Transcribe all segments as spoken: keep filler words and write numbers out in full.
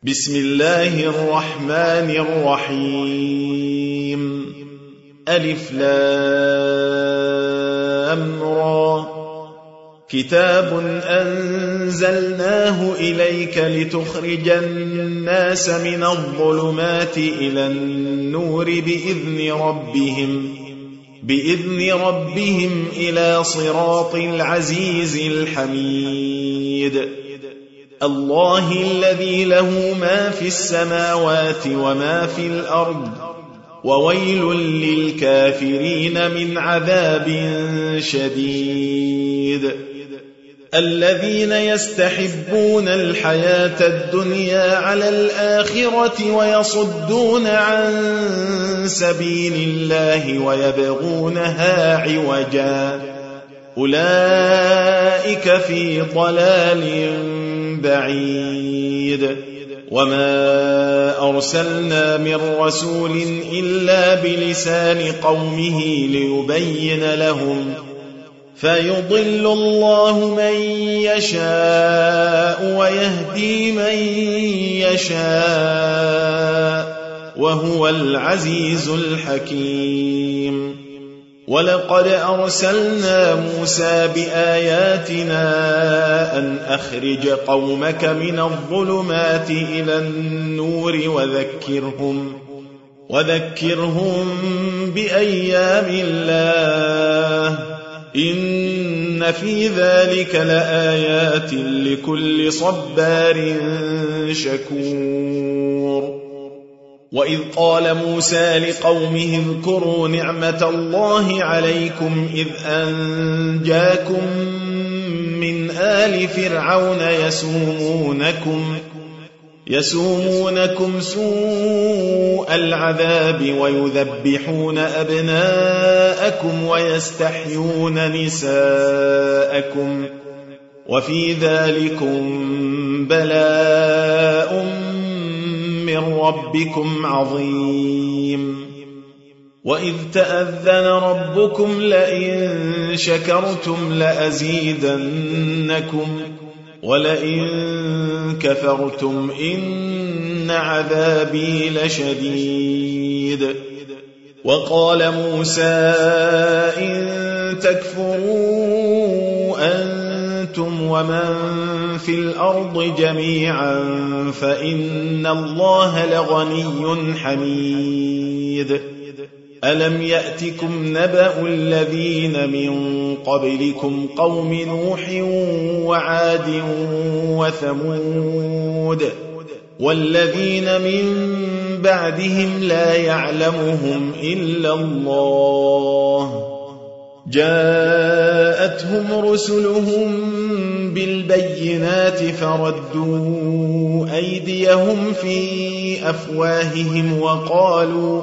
بسم الله الرحمن الرحيم. ألف لام را. كتاب أنزلناه إليك لتخرج الناس من الظلمات إلى النور بإذن ربهم بإذن ربهم إلى صراط العزيز الحميد. الله الذي له ما في السماوات وما في الأرض، وويل للكافرين من عذاب شديد. الذين يستحبون الحياة الدنيا على الآخرة ويصدون عن سبيل الله ويبغونها عوجا، أولئك في ضلال بعيد. وما أرسلنا من رسول إلا بلسان قومه ليبين لهم، فيضل الله من يشاء ويهدي من يشاء، وهو العزيز الحكيم. ولقد أرسلنا موسى بآياتنا أن أخرج قومك من الظلمات إلى النور وذكرهم, وذكرهم بأيام الله، إن في ذلك لآيات لكل صبار شكور. وإذ قال موسى لقومه اذكروا نعمة الله عليكم إذ أنجاكم من آل فرعون يسومونكم, يسومونكم سوء العذاب ويذبحون أبناءكم ويستحيون نساءكم، وفي ذلكم بلاء من ربكم عظيم. وإذ تأذن ربكم لئن شكرتم لأزيدنكم ولئن كفرتم إن عذابي لشديد. وقال موسى إن تكفروا أنتم ومن في الأرض جميعا فإن الله لغني حميد. ألم يأتكم نبأ الذين من قبلكم قوم نوح وعاد وثمود والذين من بعدهم لا يعلمهم إلا الله، جاءتهم رسلهم بالبينات فردوا أيديهم في أفواههم وقالوا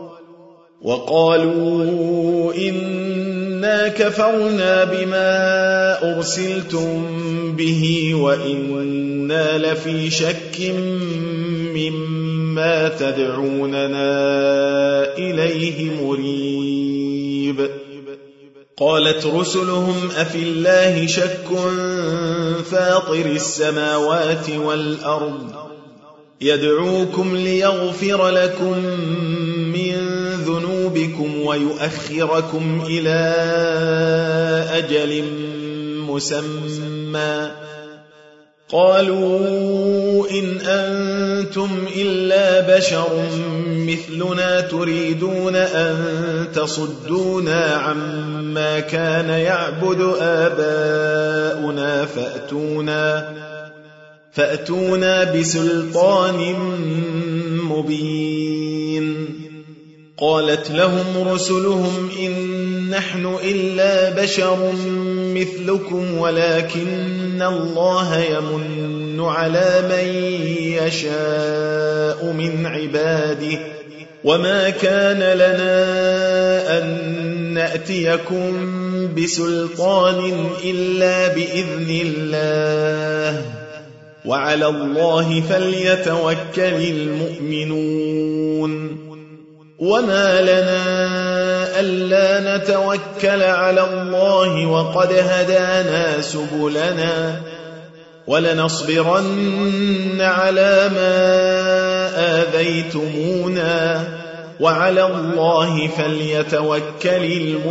وقالوا إنا كفرنا بما أرسلتم به وإنا لفي شك مما تدعوننا إليه مريب. قالت رسلهم أفي الله شك فاطر السماوات والأرض يدعوكم ليغفر لكم من ذنوبكم ويؤخركم إلى أجل مسمى، قالوا إن أنتم إلا بشر مثلنا تريدون أن تصدونا عما كان يعبد آباؤنا فأتونا, فأتونا بسلطان مبين. قالت لهم رسلهم إن نحن إلا بشر مثلكم ولكن الله يمن على من يشاء من عباده، وما كان لنا أن نأتيكم بسلطان إلا بإذن الله، وعلى الله فليتوكل المؤمنون. وما لنا ألا نتوكل على الله وقد هدانا سبلنا ولنصبرن على ما آذيتمونا وعلى الله فليتوكل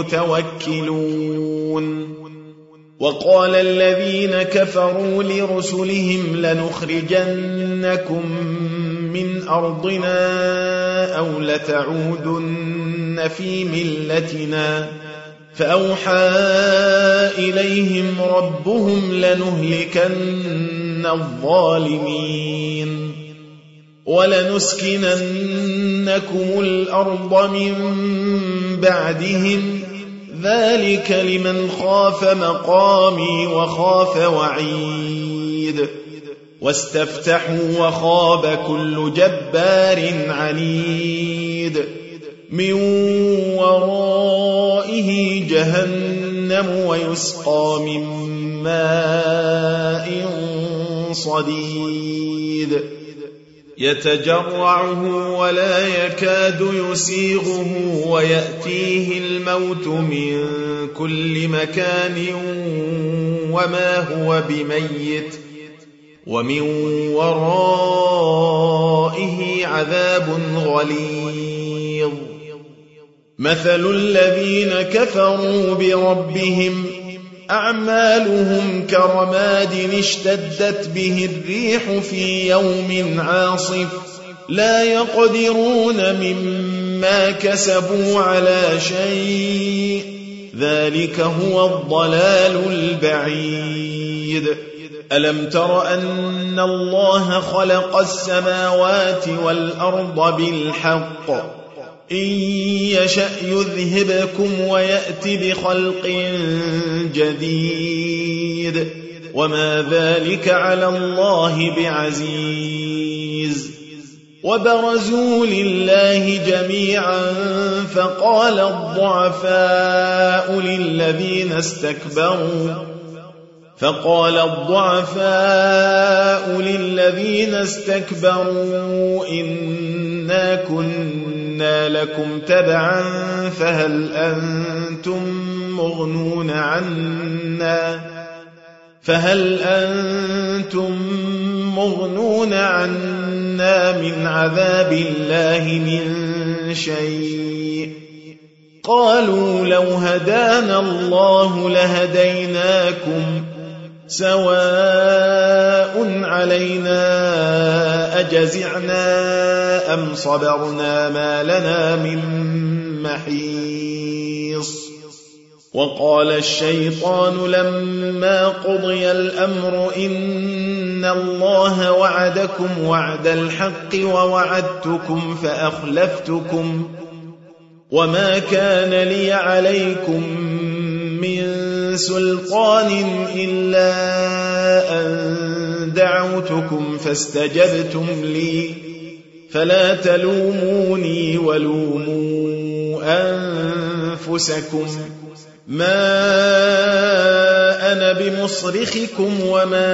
المتوكلون. وقال الذين كفروا لرسلهم لنخرجنكم من أرضنا أو لتعودن في ملتنا فأوحى إليهم ربهم لنهلكن الظالمين ولنسكننكم الأرض من بعدهم ذلك لمن خاف مقامي وخاف وعيد. واستفتحوا وخاب كل جبار عنيد من ورائه جهنم ويسقى من ماء صديد يتجرعه ولا يكاد يسيغه ويأتيه الموت من كل مكان وما هو بميت ومن ورائه عذاب غليظ. مثل الذين كفروا بربهم أعمالهم كرماد اشتدت به الريح في يوم عاصف لا يقدرون مما كسبوا على شيء ذلك هو الضلال البعيد. ألم تر أن الله خلق السماوات والأرض بالحق إن يشأ يذهبكم ويأت بخلق جديد وما ذلك على الله بعزيز. وبرزوا لله جميعا فقال الضعفاء للذين استكبروا فقال الضعفاء للذين استكبروا إنا كنا لكم تبعا فهل أنتم مغنون عنا فهل أنتم مغنون عنا من عذاب الله من شيء قالوا لو هدانا الله لهديناكم سواء علينا أجزعنا أم صبرنا ما لنا من محيص. وقال الشيطان لما قضي الأمر إن الله وعدكم وعد الحق ووعدتكم فأخلفتكم وما كان لي عليكم من سلطان إلا أن دعوتكم فاستجبتم لي فلا تلوموني ولوموا أنفسكم ما أنا بمصرخكم وما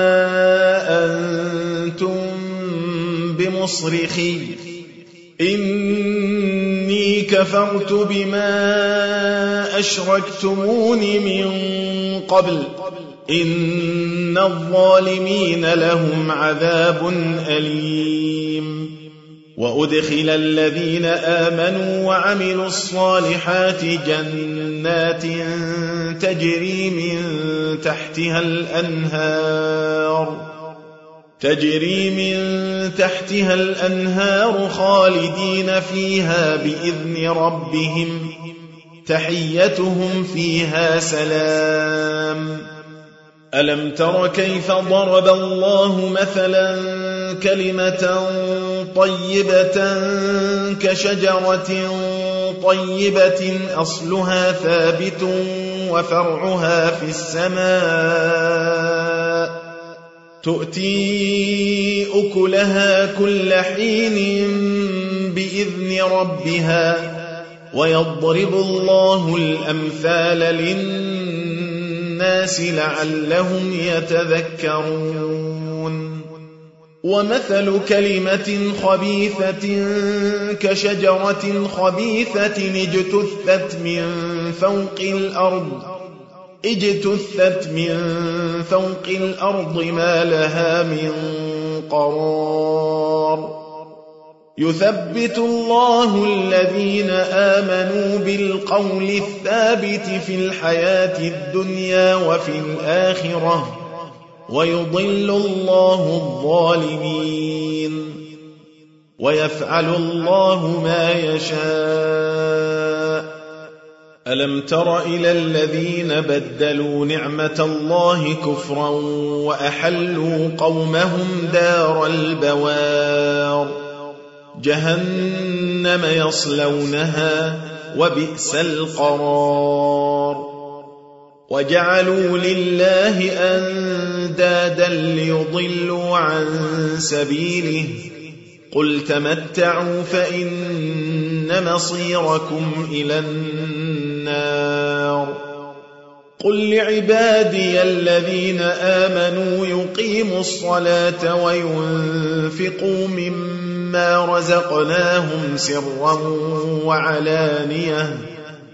أنتم بمصرخي إني كفرت بما أشركتمون من قبل إن الظالمين لهم عذاب أليم. وأدخل الذين آمنوا وعملوا الصالحات جنات تجري من تحتها الأنهار تجري من تحتها الأنهار خالدين فيها بإذن ربهم تحيتهم فيها سلام. ألم تر كيف ضرب الله مثلا كلمة طيبة كشجرة طيبة أصلها ثابت وفرعها في السماء تؤتي أكلها كل حين بإذن ربها ويضرب الله الأمثال للناس لعلهم يتذكرون. ومثل كلمة خبيثة كشجرة خبيثة اجتثت من فوق الأرض اجتثت من فوق الأرض ما لها من قرار يثبت الله الذين آمنوا بالقول الثابت في الحياة الدنيا وفي الآخرة ويضل الله الظالمين ويفعل الله ما يشاء ألم تر إلى الذين بدلوا نعمة الله كفرا وأحلوا قومهم دار البوار جهنم يصلونها وبئس القرار وجعلوا لله أندادا ليضلوا عن سبيله قل تمتعوا فإن مصيركم إلى النار قل لعبادي الذين آمنوا يقيموا الصلاة وينفقوا مما رزقناهم سرا وعلانية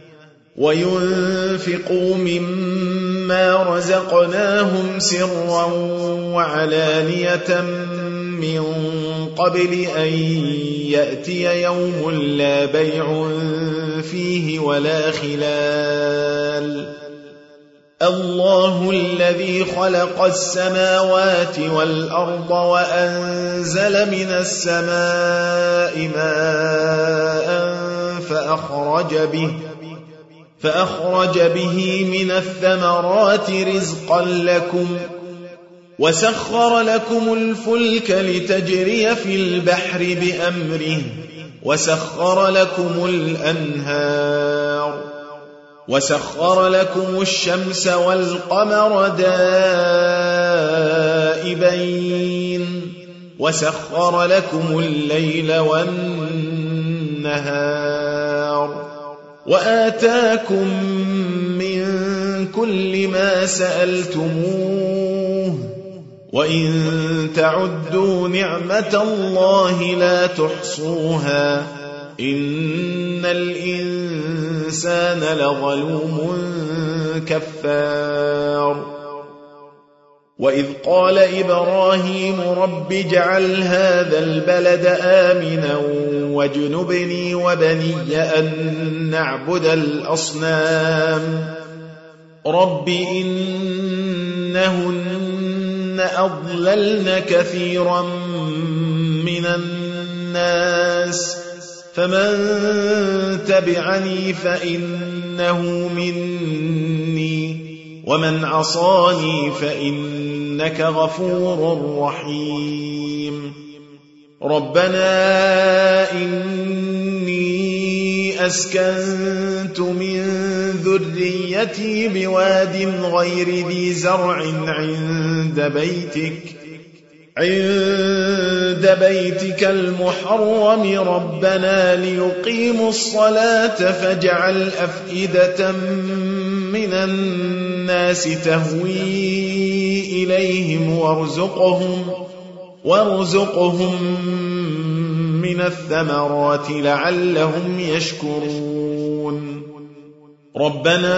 وينفقوا مما رزقناهم سرا وعلانية من قبل أن يأتي يوم لا بيع فيه ولا خلال الله الذي خلق السماوات والأرض وأنزل من السماء ماء فأخرج به فأخرج به من الثمرات رزقا لكم وسخر لكم الفلك لتجري في البحر بأمره وسخر لكم الأنهار وسخر لكم الشمس والقمر دائبين وسخر لكم الليل والنهار وآتاكم من كل ما سألتموه وإن تعدوا نعمة الله لا تحصوها إن الإنسان لظلوم كفار وإذ قال إبراهيم رب اجعل هذا البلد آمنا واجنبني وبني أن نعبد الأصنام رب إنهن أضللن كثيرا من الناس فمن تبعني فإنه مني ومن عصاني فإنك غفور رحيم ربنا إني أسكنت من ذريتي بواد غير ذي زرع عند بيتك عند بيتك المحرم ربنا ليقيموا الصلاة فاجعل أفئدة من الناس تهوي إليهم وارزقهم وارزقهم من الثمرات لعلهم يشكرون ربنا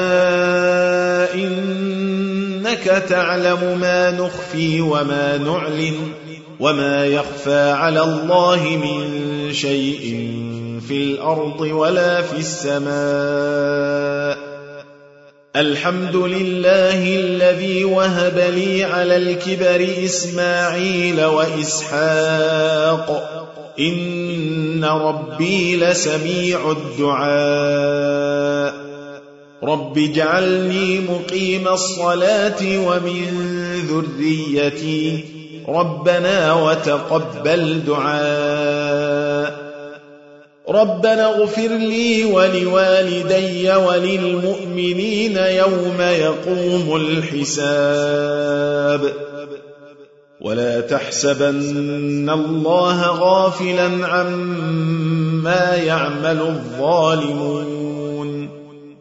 إنك تعلم ما نخفي وما نعلن وما يخفى على الله من شيء في الأرض ولا في السماء الحمد لله الذي وهب لي على الكبر إسماعيل وإسحاق إن ربي لسميع الدعاء رب اجعلني مقيم الصلاة ومن ذريتي ربنا وتقبل دعاء ربنا اغفر لي ولوالدي وللمؤمنين يوم يقوم الحساب ولا تحسبن الله غافلا عما يعمل الظالمون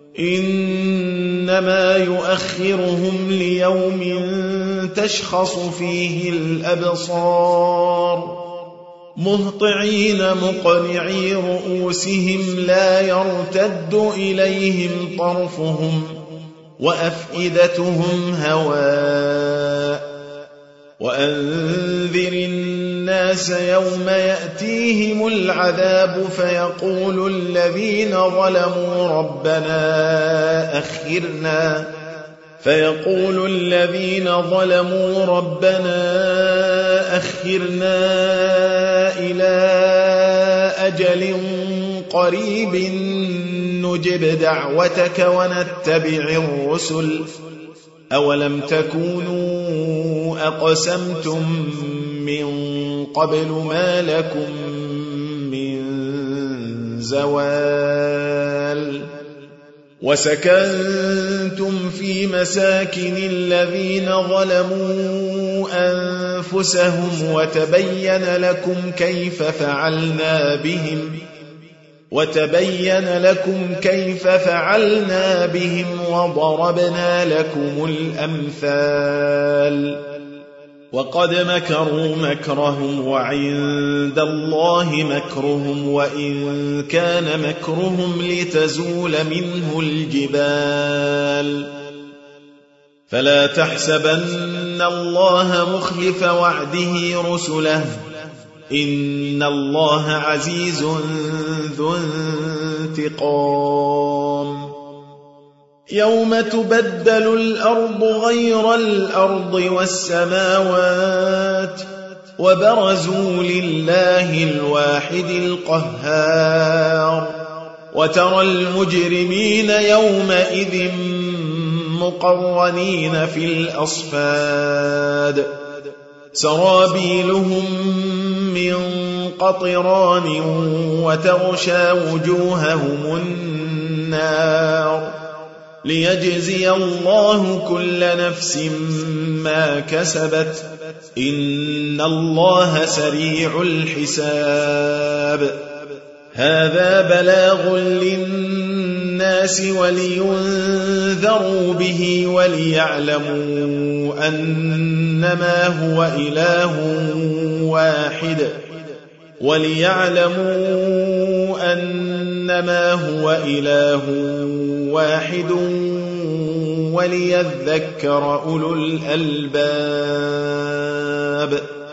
إنما يؤخرهم ليوم تشخص فيه الأبصار مهطعين مقنعي رؤوسهم لا يرتد إليهم طرفهم وأفئدتهم هواء وأنذر الناس يوم يأتيهم العذاب فيقول الذين ظلموا ربنا أخرنا فيقول الذين ظلموا ربنا أخرنا إلى أجل قريب نجب دعوتك ونتبع الرسل أولم تكونوا أقسمتم من قبل ما لكم من زوال وسكنتم في مساكن الذين ظلموا أنفسهم وتبين لكم كيف فعلنا بهم وتبين لكم كيف فعلنا بهم وضربنا لكم الأمثال وقد مكروا مكرهم وعند الله مكرهم وإن كان مكرهم لتزول منه الجبال فلا تحسبن الله مخلف وعده رسله إن الله عزيز ذو انتقام يوم تبدل الأرض غير الأرض والسماوات وبرزوا لله الواحد القهار وترى المجرمين يومئذ مقرنين في الأصفاد سرابيلهم من قطران وتغشى وجوههم النار ليجزي الله كل نفس ما كسبت إن الله سريع الحساب هذا بلاغ للناس ولينذروا به وليعلموا أنما هو إله واحد وليعلموا أنما هو إله واحد وليذكر أولو الألباب